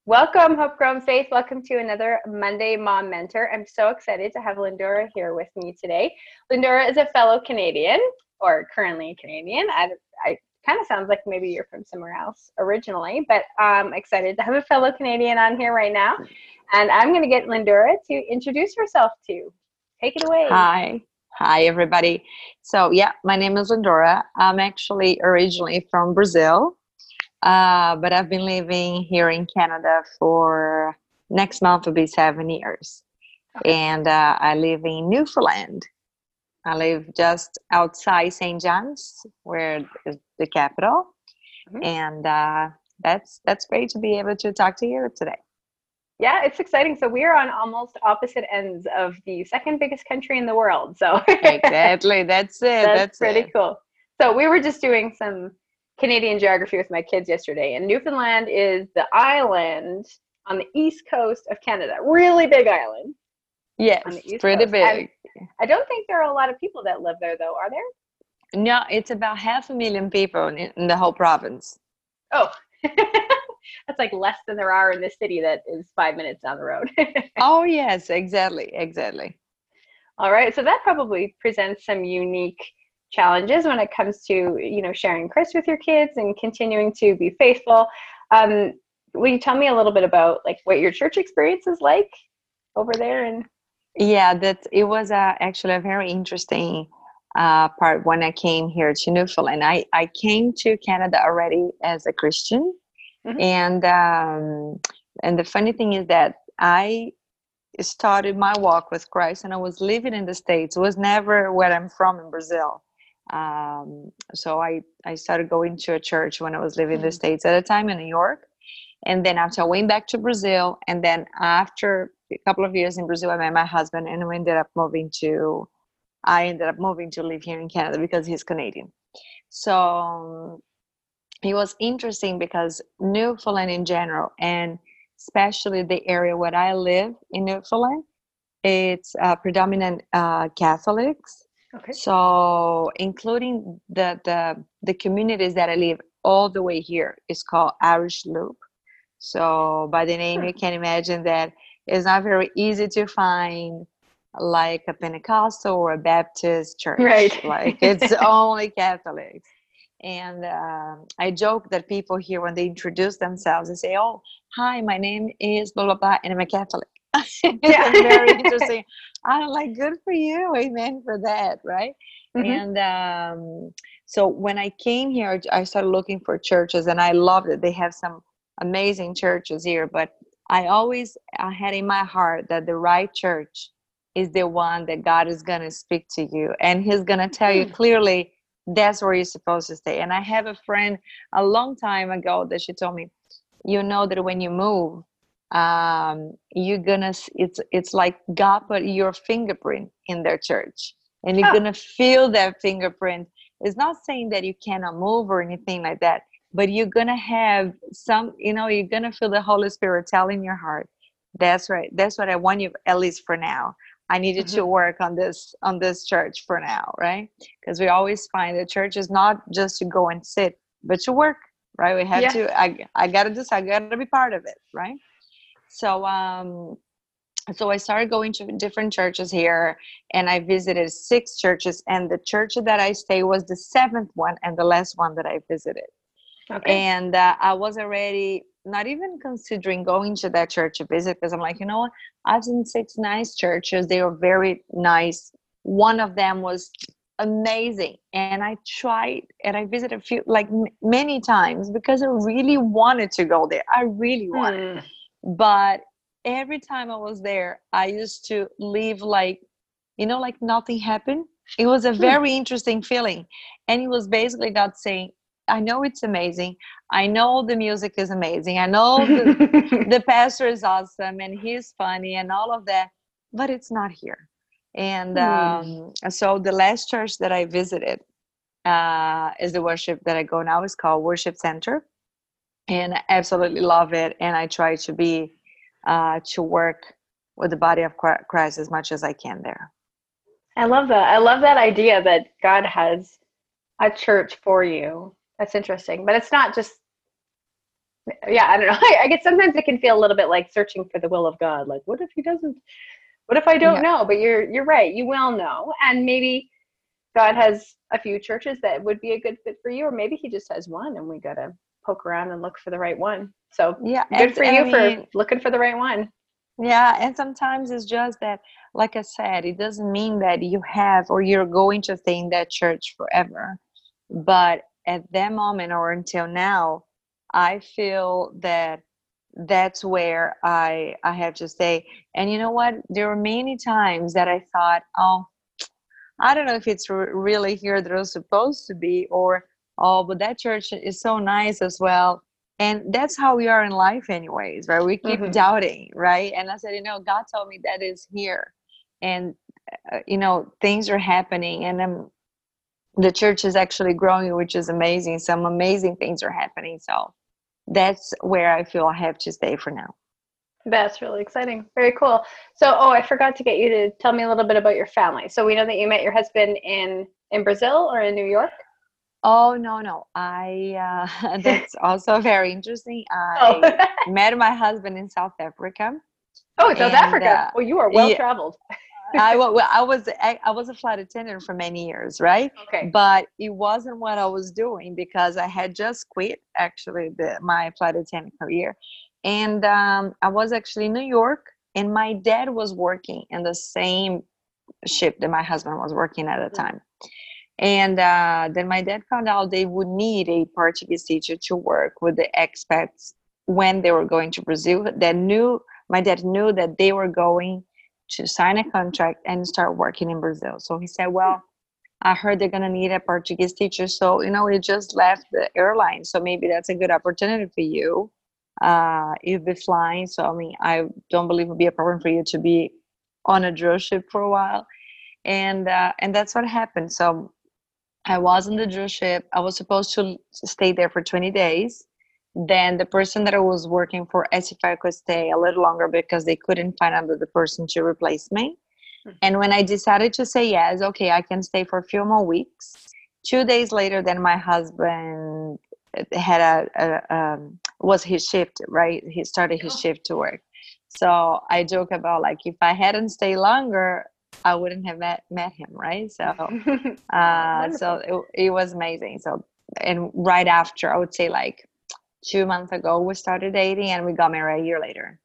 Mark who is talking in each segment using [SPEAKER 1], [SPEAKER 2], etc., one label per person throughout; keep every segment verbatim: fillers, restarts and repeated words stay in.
[SPEAKER 1] Welcome, Homegrown Faith. Welcome to another Monday Mom Mentor. I'm so excited to have Lindora here with me today. Lindora is a fellow Canadian, or currently Canadian. I, I kind of sounds like maybe you're from somewhere else originally, but I'm excited to have a fellow Canadian on here right now. And I'm going to get Lindora to introduce herself to. Take it away.
[SPEAKER 2] Hi. Hi, everybody. So, yeah, my name is Lindora. I'm actually originally from Brazil, uh, but I've been living here in Canada for next month will be seven years.
[SPEAKER 1] Okay.
[SPEAKER 2] And uh, I live in Newfoundland. I live just outside Saint John's, where is the capital.
[SPEAKER 1] Mhm.
[SPEAKER 2] And uh, that's that's great to be able to talk to you today.
[SPEAKER 1] Yeah, it's exciting. So we are on almost opposite ends of the second biggest country in the world. So
[SPEAKER 2] Exactly. That's it.
[SPEAKER 1] that's
[SPEAKER 2] That's
[SPEAKER 1] pretty
[SPEAKER 2] it.
[SPEAKER 1] cool. So we were just doing some Canadian geography with my kids yesterday, and Newfoundland is the island on the east coast of Canada. Really big island
[SPEAKER 2] Yes,
[SPEAKER 1] on the east
[SPEAKER 2] pretty
[SPEAKER 1] coast. And
[SPEAKER 2] big.
[SPEAKER 1] I don't think there are a lot of people that live there, though, are there?
[SPEAKER 2] No, it's about half a million people in, in the whole province.
[SPEAKER 1] Oh, that's like less than there are in this city that is five minutes down the road.
[SPEAKER 2] Oh, yes, exactly, exactly.
[SPEAKER 1] All right, so that probably presents some unique challenges when it comes to, you know, sharing Christ with your kids and continuing to be faithful. Um, will you tell me a little bit about like what your church experience is like over there? And
[SPEAKER 2] Yeah, that it was uh, actually a very interesting uh, part when I came here to Newfoundland. I, I came to Canada already as a Christian,
[SPEAKER 1] Mhm.
[SPEAKER 2] and um, and the funny thing is that I started my walk with Christ, and I was living in the States. It was never where I'm from in Brazil. Um, so I I started going to a church when I was living in the States at a time in New York. And then after I went back to Brazil, and then after a couple of years in Brazil, I met my husband, and we ended up moving to. I ended up moving to live here in Canada because he's Canadian. So um, it was interesting because Newfoundland in general, and especially the area where I live in Newfoundland, it's uh, predominant uh, Catholics.
[SPEAKER 1] Okay.
[SPEAKER 2] So including the the the communities that I live all the way here is called Irish Loop. So by the name,
[SPEAKER 1] Hmm.
[SPEAKER 2] you can imagine that it's not very easy to find like a Pentecostal or a Baptist church.
[SPEAKER 1] Right.
[SPEAKER 2] Like it's only Catholics. And um I joke that people here, when they introduce themselves, they say, "Oh, hi, my name is blah, blah, blah, and I'm a Catholic."
[SPEAKER 1] Yeah.
[SPEAKER 2] It's very interesting. I'm like, good for you. Amen for that. Right.
[SPEAKER 1] Hmm.
[SPEAKER 2] And um, so when I came here, I started looking for churches, and I loved it. They have some amazing churches here, but I always I had in my heart that the right church is the one that God is going to speak to you, and he's going to tell you
[SPEAKER 1] Hmm.
[SPEAKER 2] clearly that's where you're supposed to stay. And I have a friend a long time ago that she told me, you know that when you move, um you're gonna it's it's like God put your fingerprint in their church, and you're
[SPEAKER 1] Oh,
[SPEAKER 2] gonna feel that fingerprint. It's not saying that you cannot move or anything like that, but you're gonna have some, you know, you're gonna feel the Holy Spirit telling your heart, that's right, that's what I want you, at least for now. I needed
[SPEAKER 1] hmm.
[SPEAKER 2] to work on this on this church for now, right? Because we always find that church is not just to go and sit, but to work, right? We have
[SPEAKER 1] Yes.
[SPEAKER 2] to, i i gotta just I gotta be part of it, right? So um so I started going to different churches here, and I visited six churches, and the church that I stayed was the seventh one and the last one that I visited.
[SPEAKER 1] Okay.
[SPEAKER 2] And uh, I was already not even considering going to that church to visit, because I'm like, you know what? I've seen six nice churches. They were very nice. One of them was amazing, and I tried and I visited a few, like m- many times, because I really wanted to go there. I really wanted,
[SPEAKER 1] Hmm.
[SPEAKER 2] but every time I was there, I used to leave like, you know, like nothing happened. It was a
[SPEAKER 1] Hmm.
[SPEAKER 2] very interesting feeling. And it was basically God saying, I know it's amazing. I know the music is amazing. I know the, the pastor is awesome and he's funny and all of that, but it's not here. And
[SPEAKER 1] Hmm.
[SPEAKER 2] um, so the last church that I visited uh, is the worship that I go now. It's called Worship Center, and I absolutely love it. And I try to be uh, to work with the body of Christ as much as I can there.
[SPEAKER 1] I love that. I love that idea that God has a church for you. That's interesting. But it's not just Yeah, I don't know. I, I guess sometimes it can feel a little bit like searching for the will of God. Like, what if he doesn't? What if I don't
[SPEAKER 2] Yeah.
[SPEAKER 1] know? But you're you're right. You will know, and maybe God has a few churches that would be a good fit for you, or maybe He just has one, and we gotta poke around and look for the right one. So
[SPEAKER 2] Yeah.
[SPEAKER 1] good
[SPEAKER 2] And,
[SPEAKER 1] for
[SPEAKER 2] and I
[SPEAKER 1] you for
[SPEAKER 2] mean,
[SPEAKER 1] looking for the right one.
[SPEAKER 2] yeah, and sometimes it's just that, like I said, it doesn't mean that you have or you're going to stay in that church forever. But at that moment or until now, I feel that that's where I I have to stay. And you know what? There were many times that I thought, oh, I don't know if it's r- really here that it's supposed to be, or oh, but that church is so nice as well. And that's how we are in life, anyways, right? We keep
[SPEAKER 1] Hmm.
[SPEAKER 2] doubting, right? And I said, you know, God told me that is here, and uh, you know, things are happening, and um, the church is actually growing, which is amazing. Some amazing things are happening. So that's where I feel I have to stay for now.
[SPEAKER 1] That's really exciting. Very cool. So, oh, I forgot to get you to tell me a little bit about your family. So we know that you met your husband in in Brazil or in New York.
[SPEAKER 2] Oh, no, no. I uh, that's also very interesting.
[SPEAKER 1] Oh,
[SPEAKER 2] I met my husband in South Africa,
[SPEAKER 1] oh, in South
[SPEAKER 2] and
[SPEAKER 1] Africa.
[SPEAKER 2] uh,
[SPEAKER 1] Well, you are well
[SPEAKER 2] yeah,
[SPEAKER 1] traveled.
[SPEAKER 2] I, wa- well, I was I, I was a flight attendant for many years, right?
[SPEAKER 1] Okay.
[SPEAKER 2] But it wasn't what I was doing because I had just quit actually the, my flight attendant career, and um, I was actually in New York, and my dad was working in the same ship that my husband was working at the
[SPEAKER 1] Mhm.
[SPEAKER 2] time. And uh, then my dad found out they would need a Portuguese teacher to work with the expats when they were going to Brazil. That knew my dad knew that they were going to sign a contract and start working in Brazil. So he said, "Well, I heard they're gonna need a Portuguese teacher, so you know, we just left the airline. So maybe that's a good opportunity for you. Uh, you'll be flying, so I mean, I don't believe it'll be a problem for you to be on a drill ship for a while." And uh, and that's what happened. So I was on the drill ship. I was supposed to stay there for twenty days. Then the person that I was working for asked if I could stay a little longer because they couldn't find another person to replace me. And when I decided to say yes, okay, I can stay for a few more weeks. Two days later, then my husband had a, a um, was his shift, right? He started his shift to work. So I joke about like if I hadn't stayed longer, I wouldn't have met met him, right? So
[SPEAKER 1] Oh,
[SPEAKER 2] uh, so
[SPEAKER 1] wonderful.
[SPEAKER 2] it, it was amazing. So, and right after, I would say like two months ago, we started dating and we got married a year later.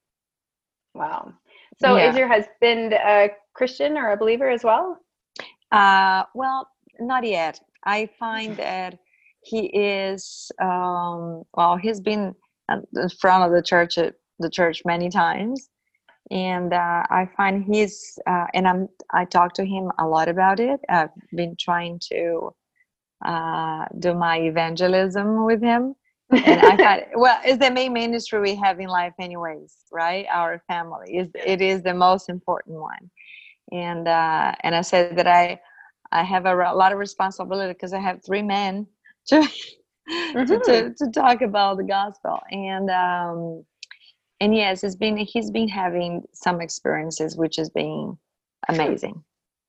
[SPEAKER 1] Wow. So is
[SPEAKER 2] Yeah.
[SPEAKER 1] your husband a Christian or a believer as well?
[SPEAKER 2] Uh, well, not yet. I find that he is, um, well, he's been at the front of the church, uh, the church many times. And uh, I find he's, uh, and I'm, I talk to him a lot about it. I've been trying to uh, do my evangelism with him. And I thought, well, it's the main ministry we have in life, anyways, right? Our family is
[SPEAKER 1] Yeah.
[SPEAKER 2] it is the most important one. And uh, and I said that I I have a, a lot of responsibility because I have three men to to,
[SPEAKER 1] Hmm.
[SPEAKER 2] to to talk about the gospel. And um, and yes, it's been he's been having some experiences, which has been amazing.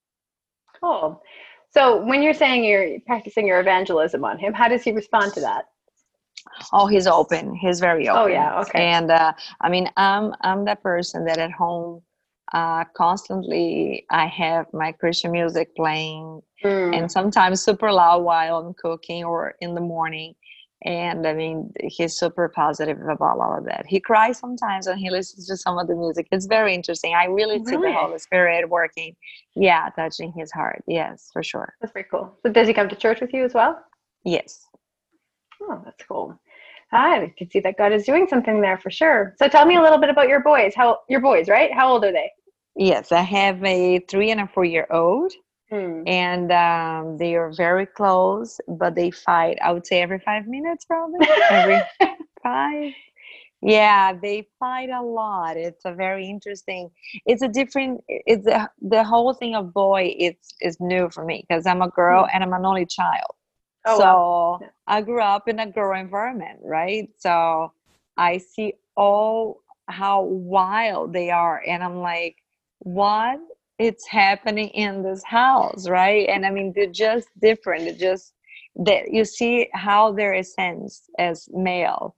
[SPEAKER 1] Cool. So when you're saying you're practicing your evangelism on him, how does he respond to that?
[SPEAKER 2] Oh, he's open. He's very
[SPEAKER 1] Oh
[SPEAKER 2] open.
[SPEAKER 1] yeah, okay.
[SPEAKER 2] And uh, I mean, I'm I'm that person that at home, uh, constantly I have my Christian music playing, and
[SPEAKER 1] Mm.
[SPEAKER 2] sometimes super loud while I'm cooking or in the morning. And I mean, he's super positive about all of that. He cries sometimes when he listens to some of the music. It's very interesting. I really see the
[SPEAKER 1] Really?
[SPEAKER 2] Holy Spirit working. Yeah, touching his heart. Yes, for sure.
[SPEAKER 1] That's pretty cool. So does he come to church with you as well?
[SPEAKER 2] Yes.
[SPEAKER 1] Oh, that's cool. I can see that God is doing something there for sure. So tell me a little bit about your boys. How your boys, right? How old are they?
[SPEAKER 2] Yes, I have a three and a four year old.
[SPEAKER 1] Hmm.
[SPEAKER 2] And um, they are very close, but they fight. I would say every five minutes, probably every five. Yeah, they fight a lot. It's a very interesting. It's a different. It's a, the whole thing of boy. It's is new for me because I'm a girl
[SPEAKER 1] Hmm.
[SPEAKER 2] and I'm an only child.
[SPEAKER 1] Oh well.
[SPEAKER 2] So
[SPEAKER 1] Yeah.
[SPEAKER 2] I grew up in a girl environment, right? So I see all how wild they are, and I'm like, what? It's happening in this house, right? And I mean, they're just different. They're just that you see how their essence as male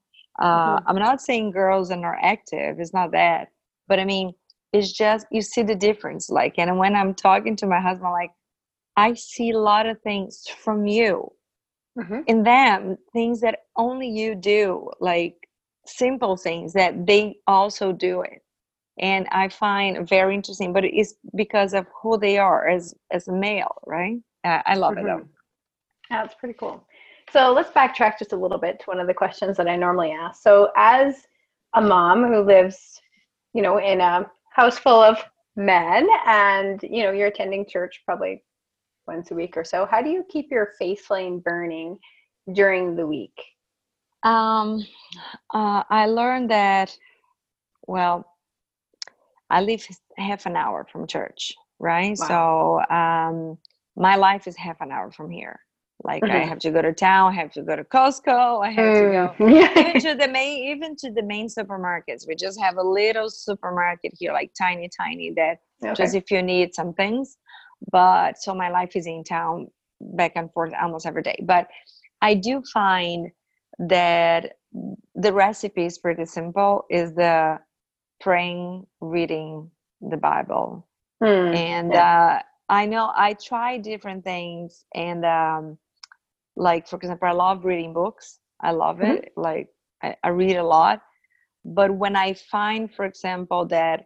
[SPEAKER 2] Uh,
[SPEAKER 1] Mm-hmm.
[SPEAKER 2] I'm not saying girls are not active. It's not that. But I mean, it's just, you see the difference. Like, and when I'm talking to my husband, like, I see a lot of things from you
[SPEAKER 1] Mm-hmm.
[SPEAKER 2] in them, things that only you do, like simple things that they also do it. And I find very interesting, but it's because of who they are as as a male, right? Uh, I love it
[SPEAKER 1] Mm-hmm.
[SPEAKER 2] though.
[SPEAKER 1] That's pretty cool. So let's backtrack just a little bit to one of the questions that I normally ask. So as a mom who lives, you know, in a house full of men and, you know, you're attending church probably once a week or so, how do you keep your faith flame burning during the week?
[SPEAKER 2] Um, uh, I learned that, well, I live half an hour from church, right?
[SPEAKER 1] Wow.
[SPEAKER 2] So um, my life is half an hour from here. Like I
[SPEAKER 1] Mm-hmm.
[SPEAKER 2] have to go to town, I have to go to Costco, I have to go even
[SPEAKER 1] Mm.
[SPEAKER 2] to the main, even to the main supermarkets. We just have a little supermarket here, like tiny, tiny, that just
[SPEAKER 1] Okay.
[SPEAKER 2] if you need some things. But so my life is in town back and forth almost every day. But I do find that the recipe is pretty simple, is the praying, reading the Bible.
[SPEAKER 1] Mm.
[SPEAKER 2] And
[SPEAKER 1] Yeah.
[SPEAKER 2] uh, I know I try different things. And um, like, for example, I love reading books. I love
[SPEAKER 1] Mm-hmm.
[SPEAKER 2] it. Like, I, I read a lot. But when I find, for example, that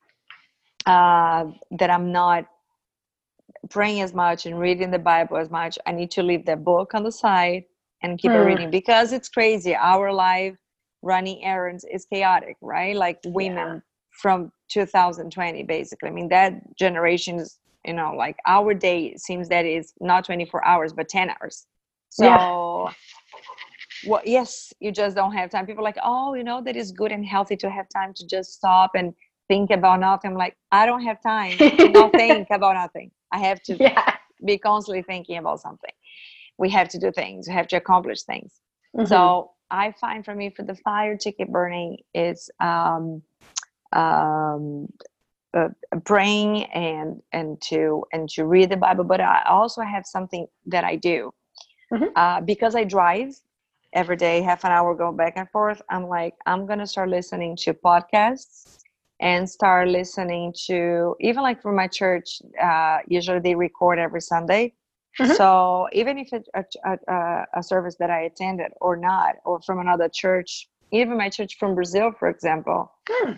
[SPEAKER 2] uh, that I'm not praying as much and reading the Bible as much, I need to leave the book on the side and keep it
[SPEAKER 1] Mm.
[SPEAKER 2] reading, because it's crazy. Our life running errands is chaotic, right? Like
[SPEAKER 1] Yeah.
[SPEAKER 2] women from two thousand twenty, basically. I mean, that generation is, you know, like our day seems that is not twenty-four hours, but ten hours.
[SPEAKER 1] Yeah.
[SPEAKER 2] So, well, yes, you just don't have time. People are like, oh, you know, that is good and healthy to have time to just stop and think about nothing. I'm like, I don't have time to not think about nothing. I have to
[SPEAKER 1] Yeah.
[SPEAKER 2] be constantly thinking about something. We have to do things. We have to accomplish things.
[SPEAKER 1] Mm-hmm.
[SPEAKER 2] So I find, for me, for the fire ticket burning is um, um, uh, praying and and to and to read the Bible. But I also have something that I do
[SPEAKER 1] Mm-hmm.
[SPEAKER 2] uh, because I drive every day, half an hour, go back and forth. I'm like, I'm gonna start listening to podcasts and start listening to, even like for my church. Uh, usually they record every Sunday.
[SPEAKER 1] Mm-hmm.
[SPEAKER 2] So even if it's a, a, a service that I attended or not, or from another church, even my church from Brazil, for example,
[SPEAKER 1] Mm.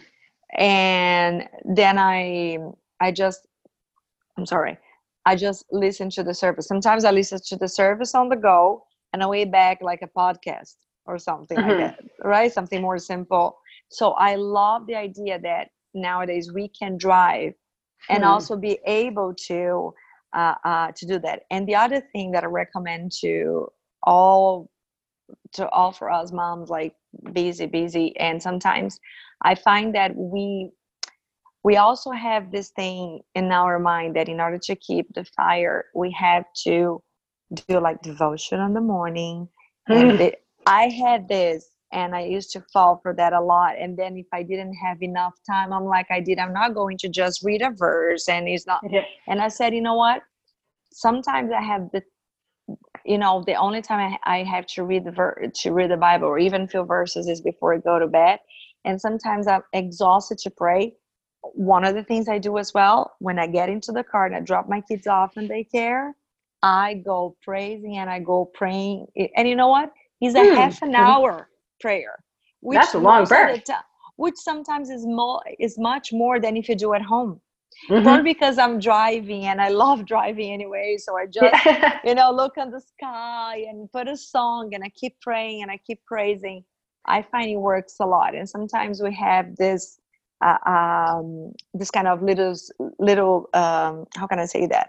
[SPEAKER 2] and then I I just I'm sorry. I just listen to the service. Sometimes I listen to the service on the go and I way back like a podcast or something like
[SPEAKER 1] Mm-hmm.
[SPEAKER 2] that, right? Something more simple. So I love the idea that nowadays we can drive and
[SPEAKER 1] Hmm.
[SPEAKER 2] also be able to uh, uh, to do that. And the other thing that I recommend to all to all for us moms, like busy, busy, and sometimes I find that we we also have this thing in our mind that in order to keep the fire, we have to do like devotion in the morning. And
[SPEAKER 1] Mm.
[SPEAKER 2] the, I had this and I used to fall for that a lot. And then if I didn't have enough time, I'm like, I did, I'm not going to just read a verse and it's not.
[SPEAKER 1] Yeah.
[SPEAKER 2] And I said, you know what? Sometimes I have the, you know, the only time I, I have to read the ver- to read the Bible or even few verses is before I go to bed. And sometimes I'm exhausted to pray. One of the things I do as well, when I get into the car and I drop my kids off in daycare, I go praising and I go praying. And you know what? It's a
[SPEAKER 1] Mm.
[SPEAKER 2] half an
[SPEAKER 1] Mhm.
[SPEAKER 2] hour prayer,
[SPEAKER 1] That's
[SPEAKER 2] which
[SPEAKER 1] a long
[SPEAKER 2] most of the
[SPEAKER 1] prayer.
[SPEAKER 2] time, which sometimes is more is much more than if you do at home.
[SPEAKER 1] Mm-hmm.
[SPEAKER 2] Probably because I'm driving and I love driving anyway. So I just,
[SPEAKER 1] Yeah.
[SPEAKER 2] you know, look at the sky and put a song and I keep praying and I keep praising. I find it works a lot. And sometimes we have this uh, um, this kind of little little um, how can I say that?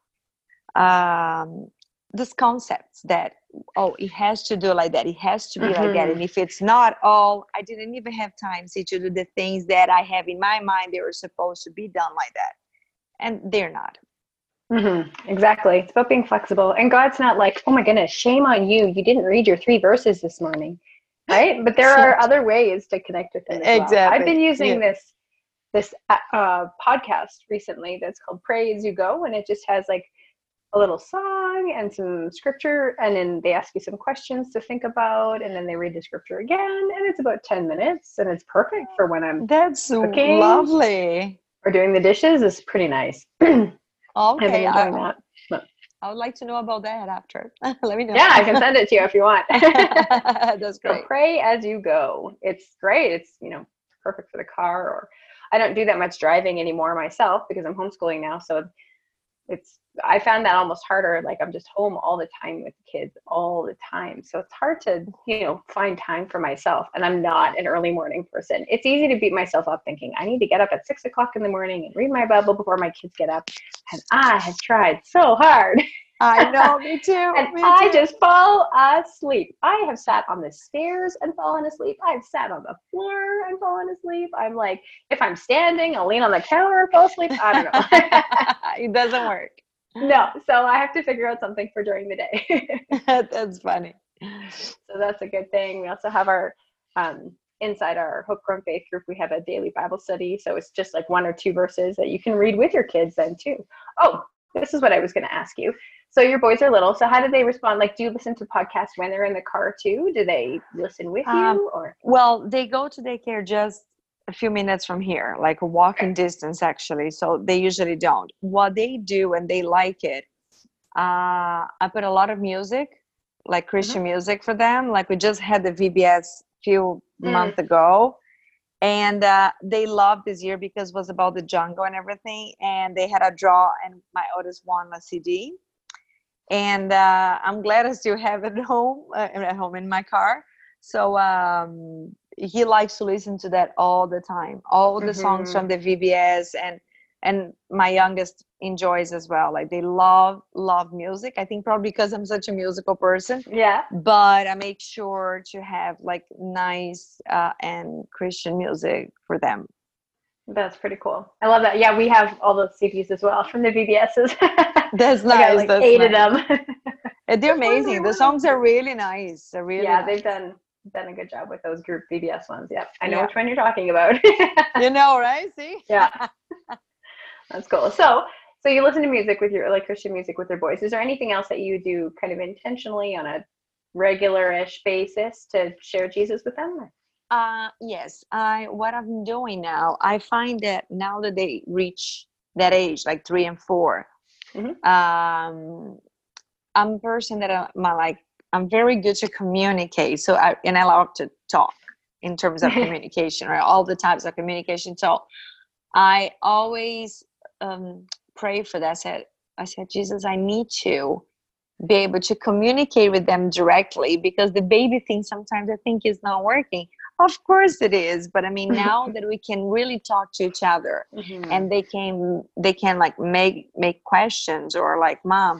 [SPEAKER 2] Um, this concepts that, oh, it has to do like that, it has to be like that,
[SPEAKER 1] Mm-hmm.
[SPEAKER 2] and if it's not, oh, I didn't even have time, see, to do the things that I have in my mind they were supposed to be done like that, and they're not.
[SPEAKER 1] Mm-hmm. Exactly. It's about being flexible. And God's not like, oh my goodness, shame on you. You didn't read your three verses this morning. Right? But there are other ways to connect with him as well. I've been
[SPEAKER 2] Exactly,
[SPEAKER 1] using
[SPEAKER 2] yeah.
[SPEAKER 1] this this uh, podcast recently that's called Pray As You Go, and it just has like a little song and some scripture, and then they ask you some questions to think about, and then they read the scripture again, and it's about ten minutes, and it's perfect for when I'm
[SPEAKER 2] That's
[SPEAKER 1] cooking
[SPEAKER 2] lovely.
[SPEAKER 1] or doing the dishes. It's pretty nice. I've been
[SPEAKER 2] Okay,
[SPEAKER 1] enjoying
[SPEAKER 2] I,
[SPEAKER 1] that. But,
[SPEAKER 2] I would like to know about that after. Let me know.
[SPEAKER 1] yeah, I can send it to you if you want.
[SPEAKER 2] That's
[SPEAKER 1] So
[SPEAKER 2] great.
[SPEAKER 1] pray as you go. It's great. It's, you know, perfect for the car. Or I don't do that much driving anymore myself because I'm homeschooling now. So it's, I found that almost harder. Like I'm just home all the time with the kids all the time. So it's hard to, you know, find time for myself. And I'm not an early morning person. It's easy to beat myself up thinking I need to get up at six o'clock in the morning and read my Bible before my kids get up. And I have tried so hard.
[SPEAKER 2] I know, me too.
[SPEAKER 1] And
[SPEAKER 2] me
[SPEAKER 1] I
[SPEAKER 2] too.
[SPEAKER 1] just fall asleep. I have sat on the stairs and fallen asleep. I've sat on the floor and fallen asleep. I'm like, if I'm standing, I'll lean on the counter and fall asleep. I don't know.
[SPEAKER 2] It doesn't work.
[SPEAKER 1] No, so I have to figure out something for during the day.
[SPEAKER 2] That's funny.
[SPEAKER 1] So that's a good thing. We also have our, um, inside our Homegrown Faith group, we have a daily Bible study. So it's just like one or two verses that you can read with your kids then too. Oh, this is what I was going to ask you. So your boys are little. So how do they respond? Like, do you listen to podcasts when they're in the car too? Do they listen with
[SPEAKER 2] Um,
[SPEAKER 1] you or?
[SPEAKER 2] Well, they go to daycare just a few minutes from here, like a walking distance actually. So they usually don't. What they do and they like it, uh, I put a lot of music, like Christian
[SPEAKER 1] Mm-hmm.
[SPEAKER 2] music for them. Like we just had the V B S few
[SPEAKER 1] Mm.
[SPEAKER 2] months ago. And uh, they loved this year because it was about the jungle and everything. And they had a draw and my oldest won a C D. And uh, I'm glad I still have it at home, uh, at home in my car. So um, he likes to listen to that all the time, all the songs
[SPEAKER 1] Mm-hmm.
[SPEAKER 2] from the V B S, and and my youngest enjoys as well. Like they love love music. I think probably because I'm such a musical person,
[SPEAKER 1] Yeah,
[SPEAKER 2] but I make sure to have like nice uh, and Christian music for them.
[SPEAKER 1] that's pretty cool. I love that. Yeah, we have all those C Ds as well from the V B Ss.
[SPEAKER 2] That's
[SPEAKER 1] I got
[SPEAKER 2] nice.
[SPEAKER 1] like
[SPEAKER 2] That's
[SPEAKER 1] eight of
[SPEAKER 2] nice.
[SPEAKER 1] them.
[SPEAKER 2] And they're
[SPEAKER 1] When they
[SPEAKER 2] amazing. The
[SPEAKER 1] were
[SPEAKER 2] songs are
[SPEAKER 1] little.
[SPEAKER 2] really nice. They're really
[SPEAKER 1] Yeah,
[SPEAKER 2] nice.
[SPEAKER 1] they've done done a good job with those group V B S ones. Yep, I know
[SPEAKER 2] Yeah.
[SPEAKER 1] which one you're talking about.
[SPEAKER 2] You know, right? See?
[SPEAKER 1] Yeah, that's cool. So, so you listen to music with your like Christian music with your boys. Is there anything else that you do kind of intentionally on a regular-ish basis to share Jesus with them?
[SPEAKER 2] Uh, yes. I what I'm doing now, I find that now that they reach that age, like three and four,
[SPEAKER 1] Mhm.
[SPEAKER 2] um, I'm a person that I'm like I'm very good to communicate. So I and I love to talk in terms of communication, right? All the types of communication. So I always um, pray for that. I said, I said, Jesus, I need to be able to communicate with them directly because the baby thing sometimes I think is not working. Of course it is, but I mean now that we can really talk to each other
[SPEAKER 1] Mhm.
[SPEAKER 2] and they can they can like make make questions or like mom,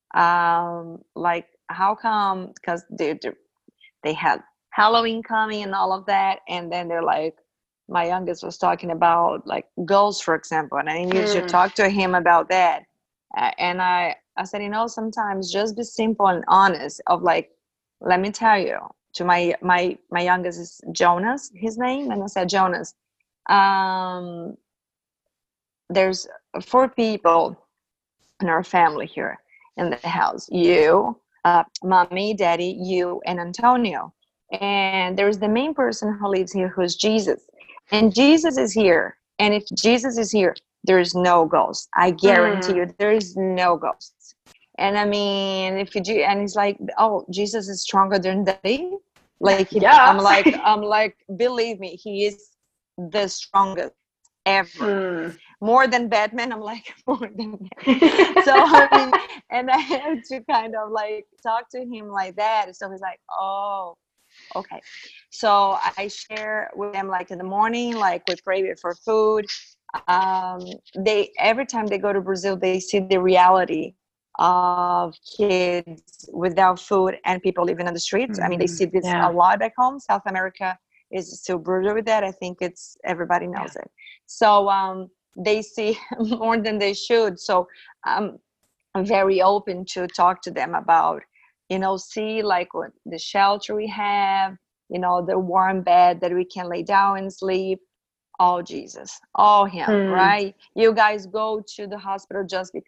[SPEAKER 2] um, like how come because they they had Halloween coming and all of that, and then they're like my youngest was talking about like goals, for example, and I needed to
[SPEAKER 1] Mm.
[SPEAKER 2] talk to him about that. Uh, and I, I said, you know, sometimes just be simple and honest of like, let me tell you to my, my, my youngest is Jonas, his name. And I said, Jonas, um, there's four people in our family here in the house, you, uh, mommy, daddy, you, and Antonio. And there's the main person who lives here, who's Jesus. And Jesus is here. And if Jesus is here, there's no ghost. I guarantee
[SPEAKER 1] Mm.
[SPEAKER 2] you, there is no ghosts. And I mean, if you do, and he's like, oh, Jesus is stronger than daddy. Like, he,
[SPEAKER 1] Yeah.
[SPEAKER 2] I'm like, I'm like, believe me, he is the strongest ever.
[SPEAKER 1] Mm.
[SPEAKER 2] More than Batman. I'm like, more than Batman. So I mean, and I have to kind of like talk to him like that. So he's like, oh, okay. So I share with them like in the morning, like we pray for food. Um, they every time they go to Brazil, they see the reality of kids without food and people living on the streets. I mean, they
[SPEAKER 1] Mm.
[SPEAKER 2] see this
[SPEAKER 1] Yeah.
[SPEAKER 2] a lot back home. South America is still brutal with that. I think it's everybody knows
[SPEAKER 1] Yeah.
[SPEAKER 2] it. So um, they see more than they should. So um, I'm very open to talk to them about, you know, see like what the shelter we have, you know, the warm bed that we can lay down and sleep. Oh, Jesus. Oh, him,
[SPEAKER 1] Mm.
[SPEAKER 2] right? You guys go to the hospital just because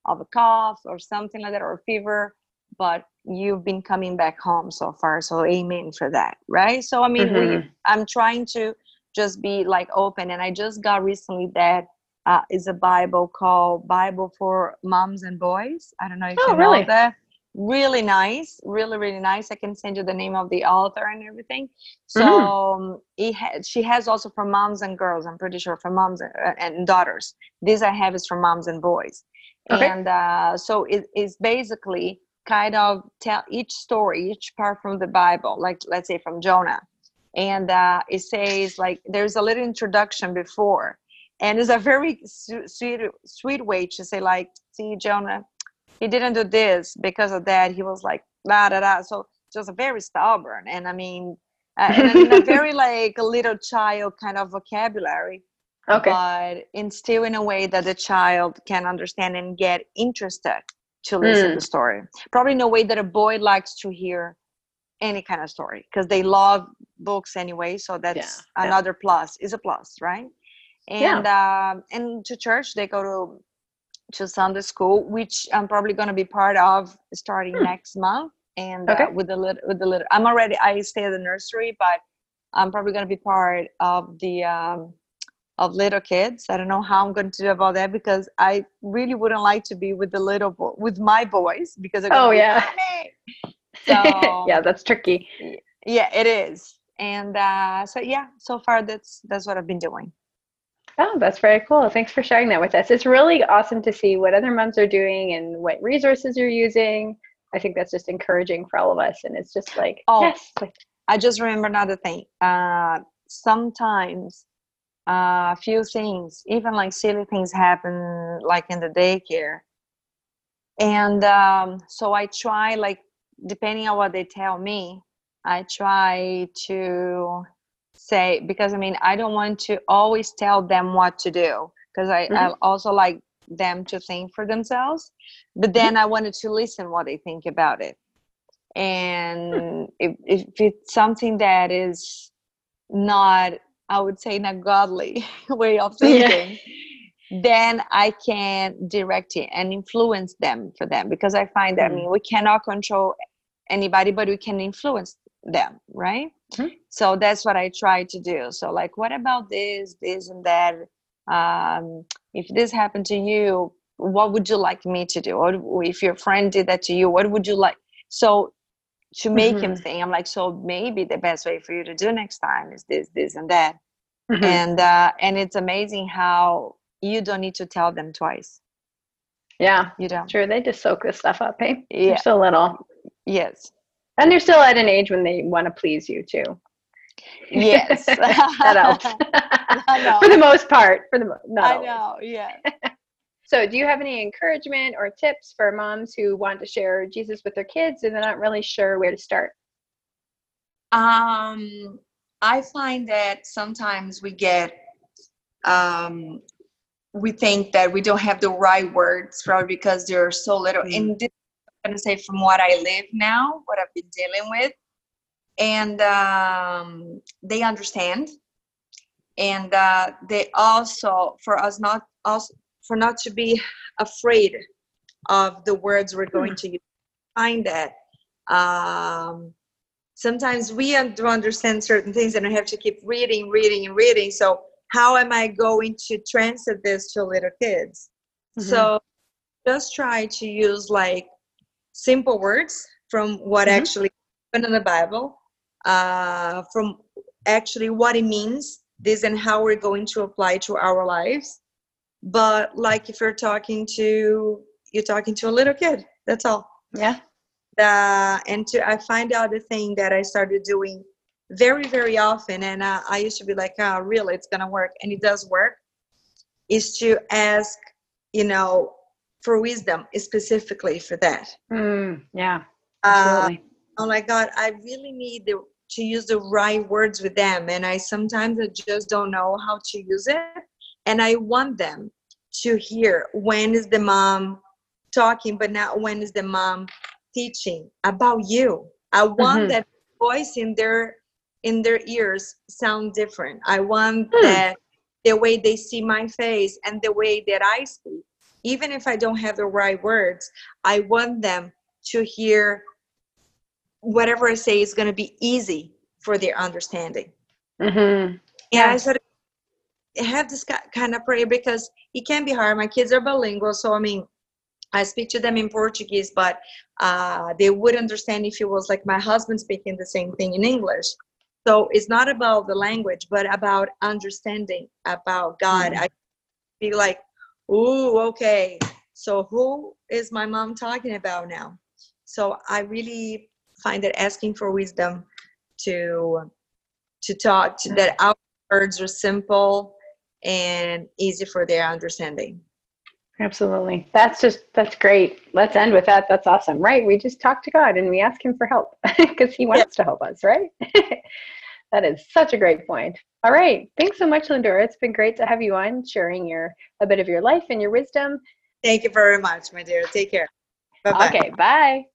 [SPEAKER 2] of a cough or something like that, or fever, but you've been coming back home so far. So amen for that, right? So I mean,
[SPEAKER 1] Mm-hmm.
[SPEAKER 2] we I'm trying to just be like open, and I just got recently that uh, is a Bible called Bible for Moms and Boys. I don't know if
[SPEAKER 1] Oh,
[SPEAKER 2] you know
[SPEAKER 1] really?
[SPEAKER 2] that. Really nice, really really nice. I can send you the name of the author and everything. So
[SPEAKER 1] Mm-hmm.
[SPEAKER 2] um, it ha- she has also for moms and girls. I'm pretty sure for moms and, uh, and daughters. This I have is for moms and boys,
[SPEAKER 1] Okay.
[SPEAKER 2] and uh, so it is basically kind of tell each story, each part from the Bible, like let's say from Jonah, and uh, it says like there's a little introduction before, and it's a very su- sweet sweet way to say like, see Jonah, he didn't do this because of that. He was like da da da. So just very stubborn, and I mean, uh, in, a, in a very like a little child kind of vocabulary,
[SPEAKER 1] Okay.
[SPEAKER 2] but in still in a way that the child can understand and get interested to listen to
[SPEAKER 1] Mm.
[SPEAKER 2] the story. Probably in a way that a boy likes to hear any kind of story because they love books anyway. So that's
[SPEAKER 1] Yeah.
[SPEAKER 2] another plus. Is a plus, right? And
[SPEAKER 1] Yeah.
[SPEAKER 2] um, and to church they go to to Sunday school, which I'm probably going to be part of starting
[SPEAKER 1] Hmm.
[SPEAKER 2] next month. And uh,
[SPEAKER 1] Okay.
[SPEAKER 2] with the little, with the little, I'm already, I stay at the nursery, but I'm probably going to be part of the, um, of little kids. I don't know how I'm going to do about that because I really wouldn't like to be with the little, bo- with my boys because they're going to
[SPEAKER 1] Oh,
[SPEAKER 2] be,
[SPEAKER 1] yeah.
[SPEAKER 2] mommy.
[SPEAKER 1] Yeah,
[SPEAKER 2] So
[SPEAKER 1] that's tricky.
[SPEAKER 2] yeah, it is. And uh, so, yeah, so far that's, that's what I've been doing.
[SPEAKER 1] Oh, that's very cool. Thanks for sharing that with us. It's really awesome to see what other moms are doing and what resources you're using. I think that's just encouraging for all of us. And it's just like,
[SPEAKER 2] Oh,
[SPEAKER 1] yes. Like,
[SPEAKER 2] I just remember another thing. Uh, sometimes a uh, few things, even like silly things happen like in the daycare. And um, so I try, like, depending on what they tell me, I try to say, because I mean, I don't want to always tell them what to do because I,
[SPEAKER 1] mm-hmm,
[SPEAKER 2] I also like them to think for themselves. But
[SPEAKER 1] mm-hmm,
[SPEAKER 2] then I wanted to listen what they think about it. And if, if it's something that is not, I would say, in a godly way of
[SPEAKER 1] yeah.
[SPEAKER 2] thinking, then I can direct it and influence them for them because I find that, I
[SPEAKER 1] Mm-hmm.
[SPEAKER 2] mean, we cannot control anybody, but we can influence them, right? So that's what I try to do. So, like, what about this, this, and that? Um, if this happened to you, what would you like me to do? Or if your friend did that to you, what would you like? So, to make him
[SPEAKER 1] Mm-hmm.
[SPEAKER 2] think, I'm like, so maybe the best way for you to do next time is this, this, and that.
[SPEAKER 1] Mm-hmm.
[SPEAKER 2] And uh, and it's amazing how you don't need to tell them twice.
[SPEAKER 1] Yeah,
[SPEAKER 2] You
[SPEAKER 1] it's
[SPEAKER 2] don't.
[SPEAKER 1] true. They just soak this stuff up, hey? They're
[SPEAKER 2] Yeah.
[SPEAKER 1] so little.
[SPEAKER 2] Yes.
[SPEAKER 1] And they're still at an age when they want to please you too.
[SPEAKER 2] Yes.
[SPEAKER 1] That helps.
[SPEAKER 2] I know.
[SPEAKER 1] For the most part. For the mo- not
[SPEAKER 2] I
[SPEAKER 1] always.
[SPEAKER 2] know. Yeah.
[SPEAKER 1] So, do you have any encouragement or tips for moms who want to share Jesus with their kids and they're not really sure where to start?
[SPEAKER 2] Um, I find that sometimes we get, um, we think that we don't have the right words, probably because they're so little.
[SPEAKER 1] Mm.
[SPEAKER 2] And this, I'm going to say from what I live now, what I've been dealing with, and um, they understand. And uh, they also, for us not also for not to be afraid of the words we're going to use. Find that um, sometimes we don't understand certain things and I have to keep reading, reading, and reading. So how am I going to translate this to little kids?
[SPEAKER 1] Mm-hmm.
[SPEAKER 2] So just try to use like simple words from what
[SPEAKER 1] Mm-hmm.
[SPEAKER 2] actually happened in the Bible, uh, from actually what it means, this and how we're going to apply to our lives. But like if you're talking to you're talking to a little kid, that's all.
[SPEAKER 1] Yeah.
[SPEAKER 2] Uh, and to I find out the thing that I started doing very very often, and uh, I used to be like, oh, really, it's gonna work, and it does work. Is to ask, you know, for wisdom specifically for that.
[SPEAKER 1] Mm, yeah.
[SPEAKER 2] Uh,
[SPEAKER 1] Absolutely.
[SPEAKER 2] oh my God, I really need the, to use the right words with them, and I sometimes I just don't know how to use it. And I want them to hear when is the mom talking, but not when is the mom teaching about you. I want
[SPEAKER 1] Mm-hmm.
[SPEAKER 2] that voice in their in their ears sound different. I want
[SPEAKER 1] Hmm.
[SPEAKER 2] that the way they see my face and the way that I speak even if I don't have the right words, I want them to hear whatever I say is going to be easy for their understanding.
[SPEAKER 1] Mm-hmm.
[SPEAKER 2] Yeah. And I started have this kind of prayer because it can be hard. My kids are bilingual, so I mean, I speak to them in Portuguese, but uh, they would understand if it was like my husband speaking the same thing in English. So it's not about the language, but about understanding about God. Mm-hmm. I be like, ooh, okay. So who is my mom talking about now? So I really find that asking for wisdom to to talk to, that our words are simple and easy for their understanding.
[SPEAKER 1] Absolutely. That's just, that's great. Let's end with that. That's awesome, right? We just talk to God and we ask him for help because he wants yeah. to help us, right? That is such a great point. All right. Thanks so much, Lindora. It's been great to have you on, sharing your a bit of your life and your wisdom.
[SPEAKER 2] Thank you very much, my dear. Take care. Bye-bye.
[SPEAKER 1] Okay, bye.